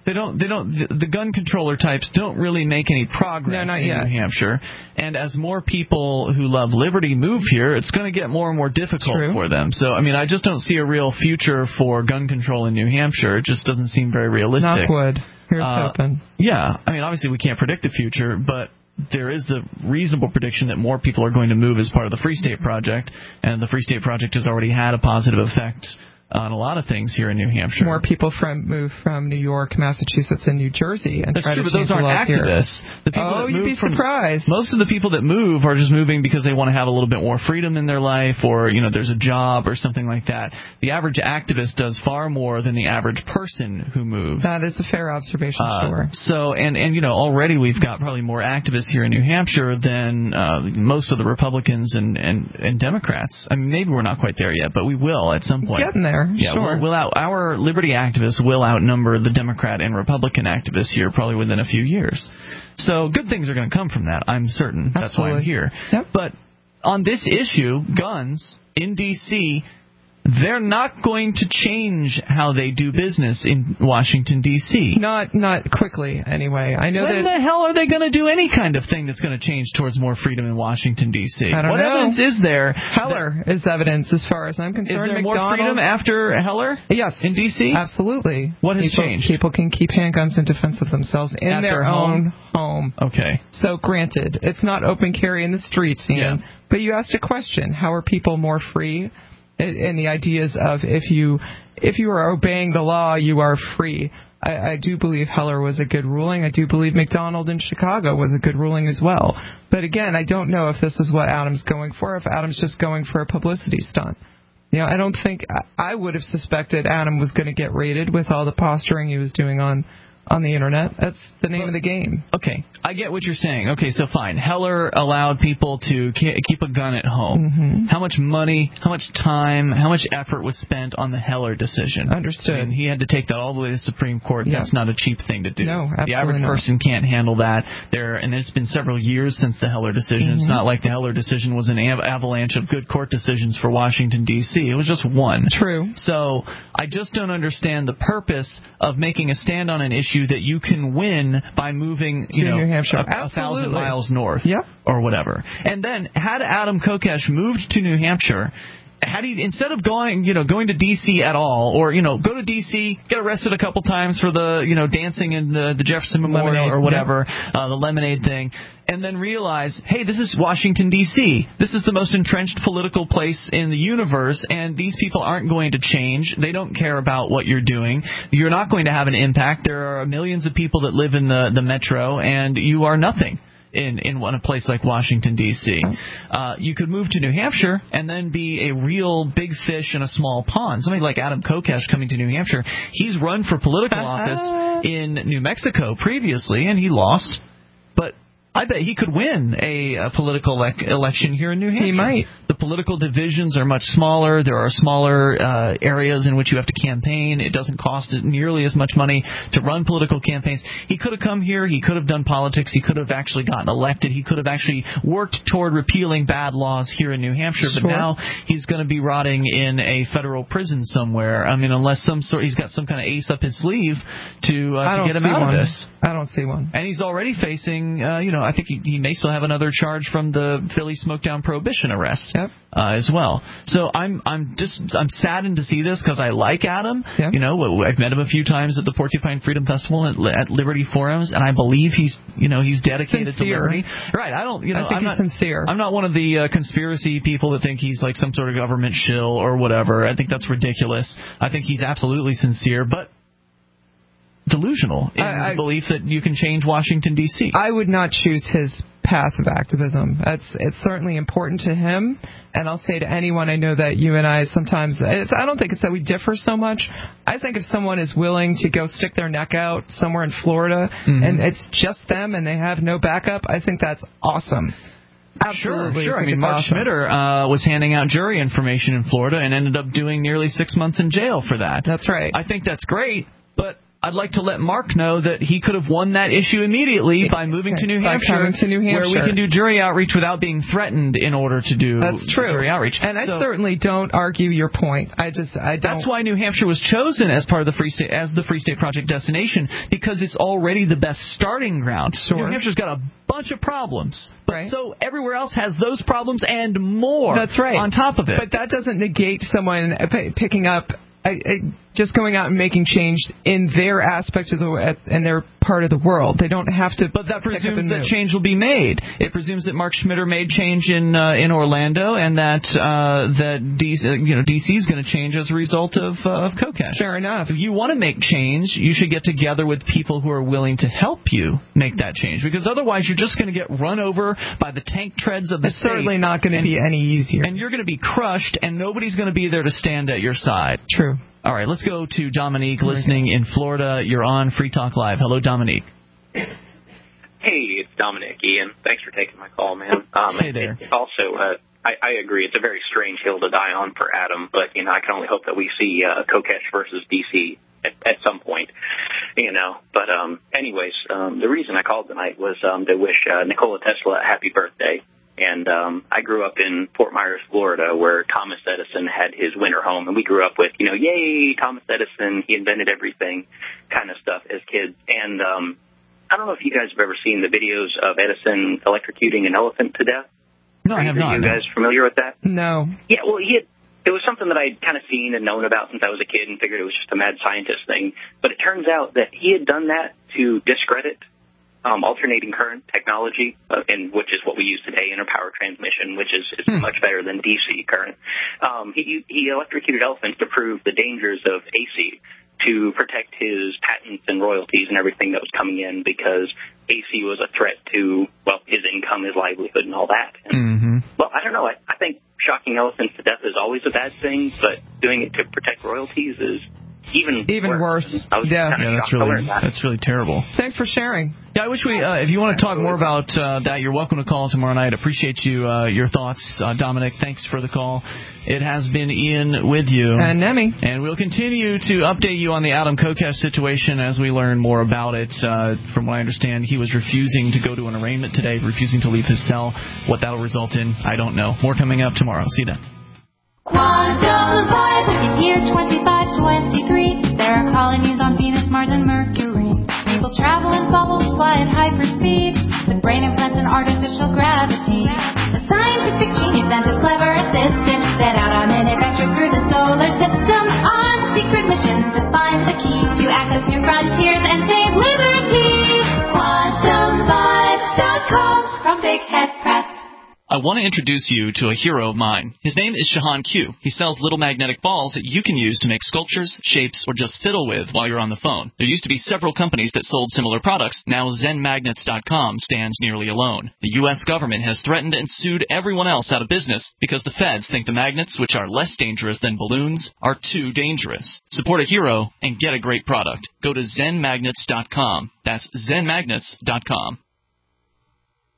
The gun controller types don't really make any progress in New Hampshire. And as more people who love liberty move here, it's going to get more and more difficult for them. So, I just don't see a real future for gun control in New Hampshire. It just doesn't seem very realistic. Knock wood. Here's hoping. Yeah, obviously we can't predict the future, but there is the reasonable prediction that more people are going to move as part of the Free State Project, and the Free State Project has already had a positive effect on a lot of things here in New Hampshire. More people move from New York, Massachusetts, and New Jersey. And That's true, but those aren't activists. You'd be surprised. Most of the people that move are just moving because they want to have a little bit more freedom in their life, or there's a job or something like that. The average activist does far more than the average person who moves. That is a fair observation. So, and already we've got probably more activists here in New Hampshire than most of the Republicans and Democrats. Maybe we're not quite there yet, but we will at some point. Getting there. Yeah, sure. Our liberty activists will outnumber the Democrat and Republican activists here probably within a few years. So good things are going to come from that, I'm certain. Absolutely. That's why I'm here. Yep. But on this issue, guns in D.C., they're not going to change how they do business in Washington, D.C. Not quickly, anyway. I know when the hell are they going to do any kind of thing that's going to change towards more freedom in Washington, D.C.? I don't know. What evidence is there? Heller is evidence as far as I'm concerned. Is there more freedom after Heller? Yes. In D.C.? Absolutely. What has changed? People can keep handguns in defense of themselves in their own home. Okay. So granted, it's not open carry in the streets, Ian, but you asked a question. How are people more free? And the ideas of if you are obeying the law, you are free. I do believe Heller was a good ruling. I do believe McDonald in Chicago was a good ruling as well. But again, I don't know if this is what Adam's going for, if Adam's just going for a publicity stunt. I don't think I would have suspected Adam was going to get raided with all the posturing he was doing on the internet. That's the name of the game. Okay, I get what you're saying. Okay, so fine. Heller allowed people to keep a gun at home. Mm-hmm. How much money, how much time, how much effort was spent on the Heller decision? Understood. He had to take that all the way to the Supreme Court. Yeah. That's not a cheap thing to do. No, absolutely the average person can't handle that. And it's been several years since the Heller decision. Mm-hmm. It's not like the Heller decision was an avalanche of good court decisions for Washington, D.C. It was just one. True. So I just don't understand the purpose of making a stand on an issue that you can win by moving, New Hampshire. 1,000 miles north, yep, or whatever. And then, had Adam Kokesh moved to New Hampshire, had he, instead of going to D.C. at all, or go to D.C., get arrested a couple times for the dancing in the Jefferson Memorial lemonade, or whatever, the lemonade thing, and then realize, hey, this is Washington, D.C. This is the most entrenched political place in the universe, and these people aren't going to change. They don't care about what you're doing. You're not going to have an impact. There are millions of people that live in the metro, and you are nothing in a place like Washington, D.C. You could move to New Hampshire and then be a real big fish in a small pond. Somebody like Adam Kokesh coming to New Hampshire, he's run for political office in New Mexico previously, and he lost. But I bet he could win a political election here in New Hampshire. He might. The political divisions are much smaller. There are smaller areas in which you have to campaign. It doesn't cost nearly as much money to run political campaigns. He could have come here. He could have done politics. He could have actually gotten elected. He could have actually worked toward repealing bad laws here in New Hampshire. Sure. But now he's going to be rotting in a federal prison somewhere. I mean, unless he's got some kind of ace up his sleeve to get him out of this. I don't see one. And he's already facing, I think he may still have another charge from the Philly Smoketown Prohibition arrest as well. So I'm saddened to see this because I like Adam. Yep. I've met him a few times at the Porcupine Freedom Festival at Liberty Forums, and I believe he's dedicated sincere. to liberty. Right. I think I'm not sincere. I'm not one of the conspiracy people that think he's like some sort of government shill or whatever. I think that's ridiculous. I think he's absolutely sincere, but delusional in the belief that you can change Washington, D.C. I would not choose his path of activism. It's certainly important to him, and I'll say to anyone, I know that you and I sometimes, I don't think it's that we differ so much. I think if someone is willing to go stick their neck out somewhere in Florida, and it's just them and they have no backup, I think that's awesome. Absolutely. Sure. I mean, Mark Schmitter was handing out jury information in Florida and ended up doing nearly 6 months in jail for that. That's right. I think that's great, but I'd like to let Mark know that he could have won that issue immediately by moving to New Hampshire, where we can do jury outreach without being threatened in order to do jury outreach. And I certainly don't argue your point. I don't. That's why New Hampshire was chosen as part of the Free State Project destination, because it's already the best starting ground. Sure. New Hampshire's got a bunch of problems, but so everywhere else has those problems and more. That's right. On top of it. But that doesn't negate someone picking up. Just going out and making change in their aspect of in their part of the world. They don't have to. But that presumes that change will be made. It presumes that Mark Schmitter made change in Orlando, and that DC is going to change as a result of Kokesh. Fair enough. If you want to make change, you should get together with people who are willing to help you make that change, because otherwise you're just going to get run over by the tank treads of the state. It's certainly not going to be any easier. And you're going to be crushed, and nobody's going to be there to stand at your side. True. All right, let's go to Dominique listening in Florida. You're on Free Talk Live. Hello, Dominique. Hey, it's Dominic, Ian. Thanks for taking my call, man. Hey there. Also, I agree. It's a very strange hill to die on for Adam, but, I can only hope that we see Kokesh versus D.C. at some point, But anyways, the reason I called tonight was to wish Nikola Tesla a happy birthday. And I grew up in Fort Myers, Florida, where Thomas Edison had his winter home. And we grew up with, yay, Thomas Edison, he invented everything kind of stuff as kids. And I don't know if you guys have ever seen the videos of Edison electrocuting an elephant to death. No, I have not. Are you guys familiar with that? No. Yeah, well, it was something that I'd kind of seen and known about since I was a kid and figured it was just a mad scientist thing. But it turns out that he had done that to discredit alternating current technology, which is what we use today in a power transmission, which is much better than DC current. He electrocuted elephants to prove the dangers of AC, to protect his patents and royalties and everything that was coming in, because AC was a threat to, his income, his livelihood, and all that. And, Well, I don't know. I think shocking elephants to death is always a bad thing, but doing it to protect royalties is even worse. That's really terrible. Thanks for sharing. Yeah, I wish if you want to talk more about that, you're welcome to call tomorrow night. Appreciate your thoughts, Dominic. Thanks for the call. It has been Ian with you. And Nemi. And we'll continue to update you on the Adam Kokesh situation as we learn more about it. From what I understand, he was refusing to go to an arraignment today, refusing to leave his cell. What that'll result in, I don't know. More coming up tomorrow. See you then. Quantum Vibe, it's year 2523. There are colonies on Venus, Mars, and Mercury. People travel in bubbles, fly at hyperspeed, with brain implants and artificial gravity. A scientific genius and his clever assistant set out on an adventure through the solar system on secret missions to find the key to access new frontiers and save liberty. QuantumVibe.com from Big Head Press. I want to introduce you to a hero of mine. His name is Shahan Q. He sells little magnetic balls that you can use to make sculptures, shapes, or just fiddle with while you're on the phone. There used to be several companies that sold similar products. Now ZenMagnets.com stands nearly alone. The U.S. government has threatened and sued everyone else out of business because the feds think the magnets, which are less dangerous than balloons, are too dangerous. Support a hero and get a great product. Go to ZenMagnets.com. That's ZenMagnets.com.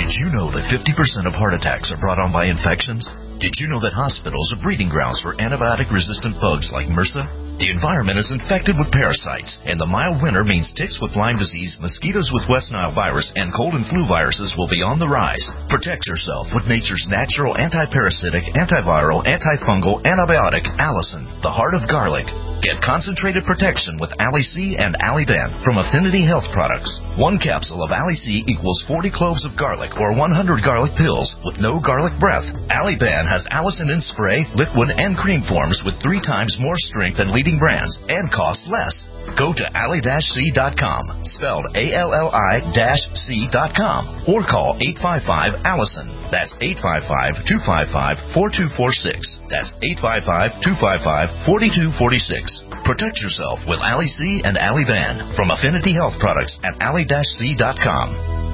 Did you know that 50% of heart attacks are brought on by infections? Did you know that hospitals are breeding grounds for antibiotic-resistant bugs like MRSA? The environment is infected with parasites, and the mild winter means ticks with Lyme disease, mosquitoes with West Nile virus, and cold and flu viruses will be on the rise. Protect yourself with nature's natural anti-parasitic, antiviral, antifungal, antibiotic, Allison, the heart of garlic. Get concentrated protection with Ali-C and Ali-Ben from Affinity Health Products. 1 capsule of Ali-C equals 40 cloves of garlic or 100 garlic pills with no garlic breath. Ali-Ben has Allison in spray, liquid, and cream forms with 3 times more strength than leading brands and costs less. Go to ally-c.com, spelled ALLI-C.com, or call 855-ALLISON. That's 855-255-4246. That's 855-255-4246. Protect yourself with Ali-C and Ali-Van from Affinity Health Products at ally-c.com.